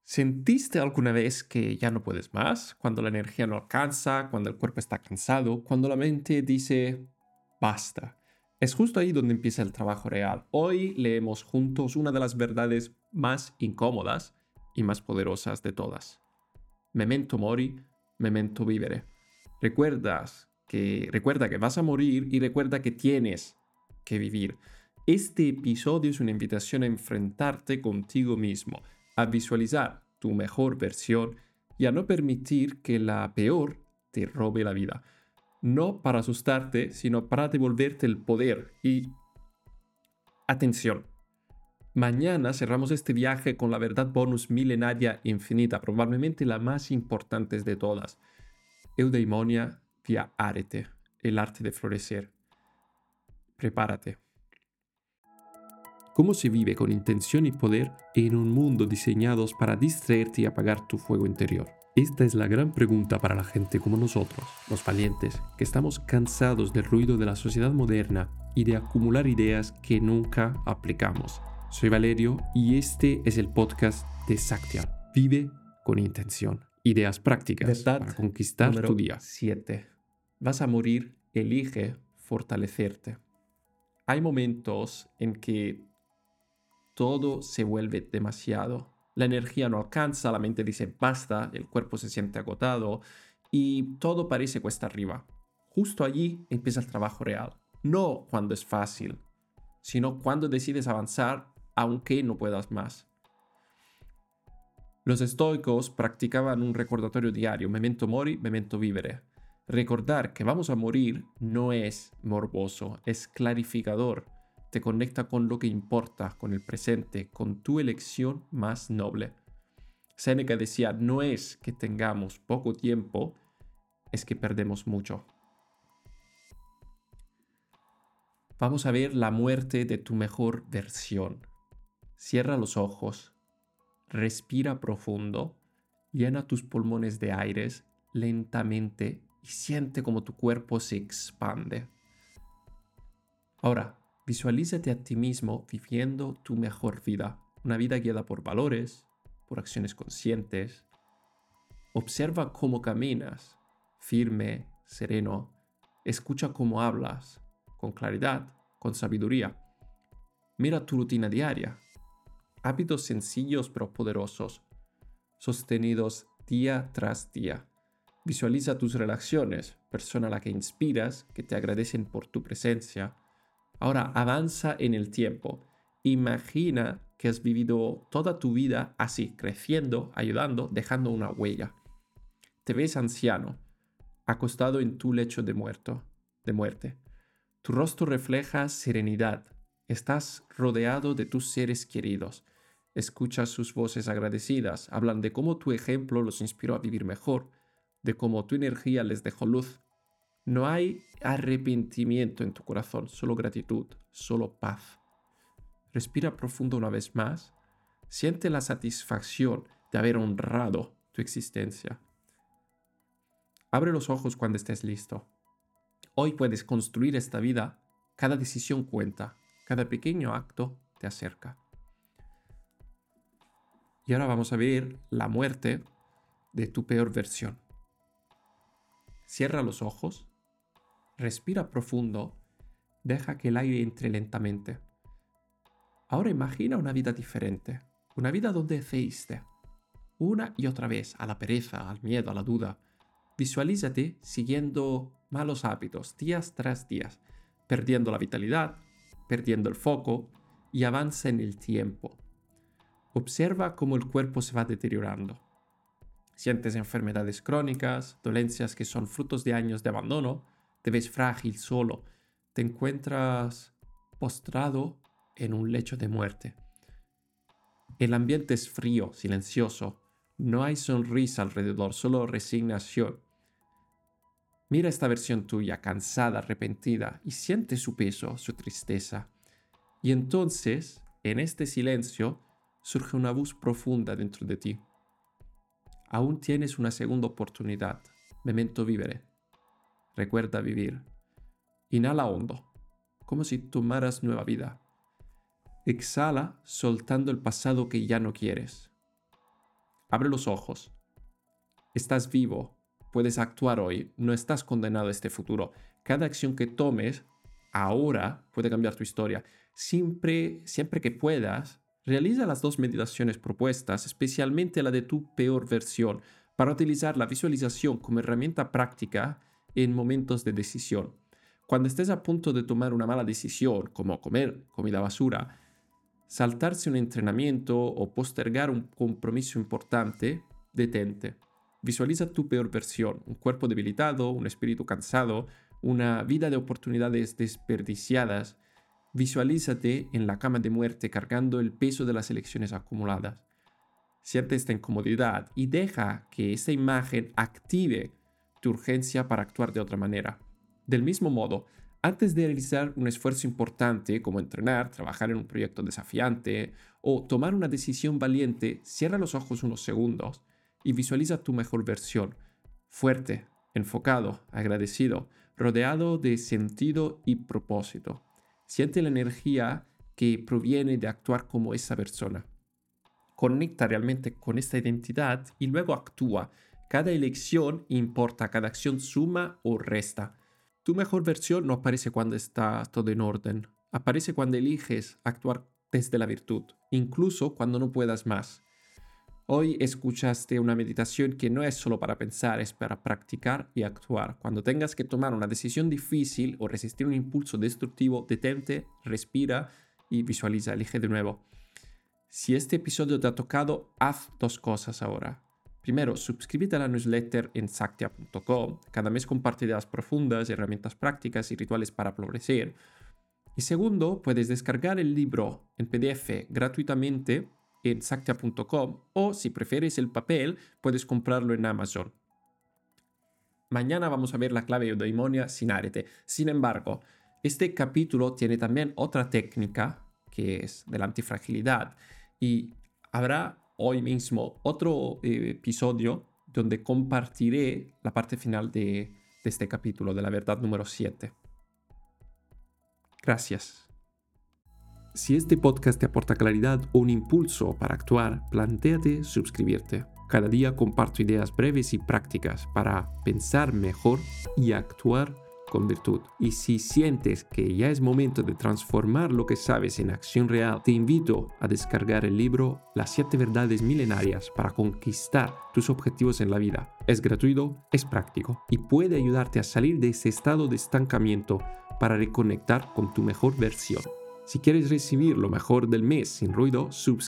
¿Sentiste alguna vez que ya no puedes más? Cuando la energía no alcanza, cuando el cuerpo está cansado, cuando la mente dice basta. Es justo ahí donde empieza el trabajo real. Hoy leemos juntos una de las verdades más incómodas y más poderosas de todas. Memento mori, memento vivere. Recuerda que vas a morir y recuerda que tienes que vivir. Este episodio es una invitación a enfrentarte contigo mismo, a visualizar tu mejor versión y a no permitir que la peor te robe la vida. No para asustarte, sino para devolverte el poder. Y atención, mañana cerramos este viaje con la verdad bonus milenaria infinita, probablemente la más importante de todas. Eudaimonia via arete, el arte de florecer. Prepárate. ¿Cómo se vive con intención y poder en un mundo diseñados para distraerte y apagar tu fuego interior? Esta es la gran pregunta para la gente como nosotros, los valientes, que estamos cansados del ruido de la sociedad moderna y de acumular ideas que nunca aplicamos. Soy Valerio y este es el podcast de Saktial. Vive con intención. Ideas prácticas para conquistar tu día. 7. Vas a morir, elige fortalecerte. Hay momentos en que todo se vuelve demasiado. La energía no alcanza, la mente dice basta, el cuerpo se siente agotado y todo parece cuesta arriba. Justo allí empieza el trabajo real. No cuando es fácil, sino cuando decides avanzar aunque no puedas más. Los estoicos practicaban un recordatorio diario, memento mori, memento vivere. Recordar que vamos a morir no es morboso, es clarificador. Te conecta con lo que importa, con el presente, con tu elección más noble. Séneca decía, no es que tengamos poco tiempo, es que perdemos mucho. Vamos a ver la muerte de tu mejor versión. Cierra los ojos, respira profundo, llena tus pulmones de aires lentamente y siente como tu cuerpo se expande. Ahora, visualízate a ti mismo viviendo tu mejor vida, una vida guiada por valores, por acciones conscientes. Observa cómo caminas, firme, sereno. Escucha cómo hablas, con claridad, con sabiduría. Mira tu rutina diaria. Hábitos sencillos pero poderosos, sostenidos día tras día. Visualiza tus relaciones, persona a la que inspiras, que te agradecen por tu presencia. Ahora avanza en el tiempo. Imagina que has vivido toda tu vida así, creciendo, ayudando, dejando una huella. Te ves anciano, acostado en tu lecho de muerte. Tu rostro refleja serenidad. Estás rodeado de tus seres queridos. Escuchas sus voces agradecidas, hablan de cómo tu ejemplo los inspiró a vivir mejor, de cómo tu energía les dejó luz. No hay arrepentimiento en tu corazón, solo gratitud, solo paz. Respira profundo una vez más. Siente la satisfacción de haber honrado tu existencia. Abre los ojos cuando estés listo. Hoy puedes construir esta vida. Cada decisión cuenta. Cada pequeño acto te acerca. Y ahora vamos a ver la muerte de tu peor versión. Cierra los ojos. Respira profundo. Deja que el aire entre lentamente. Ahora imagina una vida diferente. Una vida donde ceíste. Una y otra vez a la pereza, al miedo, a la duda. Visualízate siguiendo malos hábitos días tras días, perdiendo la vitalidad, perdiendo el foco y avanza en el tiempo. Observa cómo el cuerpo se va deteriorando. Sientes enfermedades crónicas, dolencias que son frutos de años de abandono, te ves frágil, solo, te encuentras postrado en un lecho de muerte. El ambiente es frío, silencioso, no hay sonrisa alrededor, solo resignación. Mira esta versión tuya, cansada, arrepentida, y siente su peso, su tristeza. Y entonces, en este silencio, surge una voz profunda dentro de ti. Aún tienes una segunda oportunidad. Memento vivere. Recuerda vivir. Inhala hondo, como si tomaras nueva vida. Exhala soltando el pasado que ya no quieres. Abre los ojos. Estás vivo. Puedes actuar hoy. No estás condenado a este futuro. Cada acción que tomes ahora puede cambiar tu historia. Siempre que puedas, realiza las 2 meditaciones propuestas, especialmente la de tu peor versión, para utilizar la visualización como herramienta práctica en momentos de decisión. Cuando estés a punto de tomar una mala decisión, como comer comida basura, saltarse un entrenamiento o postergar un compromiso importante, detente. Visualiza tu peor versión, un cuerpo debilitado, un espíritu cansado, una vida de oportunidades desperdiciadas. Visualízate en la cama de muerte cargando el peso de las elecciones acumuladas. Siente esta incomodidad y deja que esta imagen active tu urgencia para actuar de otra manera. Del mismo modo, antes de realizar un esfuerzo importante como entrenar, trabajar en un proyecto desafiante o tomar una decisión valiente, cierra los ojos unos segundos y visualiza tu mejor versión, fuerte, enfocado, agradecido, rodeado de sentido y propósito. Siente la energía que proviene de actuar como esa persona. Conecta realmente con esta identidad y luego actúa. Cada elección importa, cada acción suma o resta. Tu mejor versión no aparece cuando está todo en orden. Aparece cuando eliges actuar desde la virtud, incluso cuando no puedas más. Hoy escuchaste una meditación que no es solo para pensar, es para practicar y actuar. Cuando tengas que tomar una decisión difícil o resistir un impulso destructivo, detente, respira y visualiza, elige de nuevo. Si este episodio te ha tocado, haz 2 cosas ahora. Primero, suscríbete a la newsletter en Saktya.com. Cada mes comparto ideas profundas, herramientas prácticas y rituales para progresar. Y segundo, puedes descargar el libro en PDF gratuitamente en Saktya.com o, si prefieres el papel, puedes comprarlo en Amazon. Mañana vamos a ver la clave eudaimonia sin arete. Sin embargo, este capítulo tiene también otra técnica, que es de la antifragilidad, y habrá hoy mismo otro episodio donde compartiré la parte final de este capítulo, de la verdad número 7. Gracias. Si este podcast te aporta claridad o un impulso para actuar, plantéate suscribirte. Cada día comparto ideas breves y prácticas para pensar mejor y actuar con virtud. Y si sientes que ya es momento de transformar lo que sabes en acción real, te invito a descargar el libro Las 7 verdades milenarias para conquistar tus objetivos en la vida. Es gratuito, es práctico y puede ayudarte a salir de ese estado de estancamiento para reconectar con tu mejor versión. Si quieres recibir lo mejor del mes sin ruido, suscríbete